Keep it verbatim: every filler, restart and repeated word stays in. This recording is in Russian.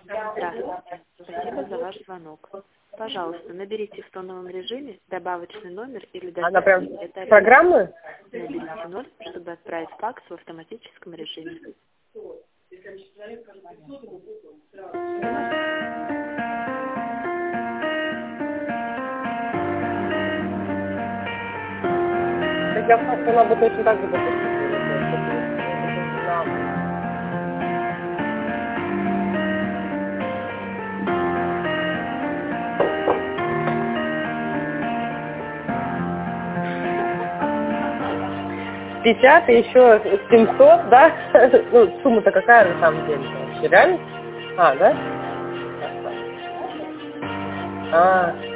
Здравствуйте. Спасибо за ваш звонок. Пожалуйста, наберите в тоновом режиме добавочный номер или Она прям доставьте это программы? Наберите ноль, чтобы отправить факс в автоматическом режиме. Я просто она бы точно так же допустила. пятьдесят и еще семьсот, да? Ну, сумма-то какая на самом деле? Вообще реально? А, да? А,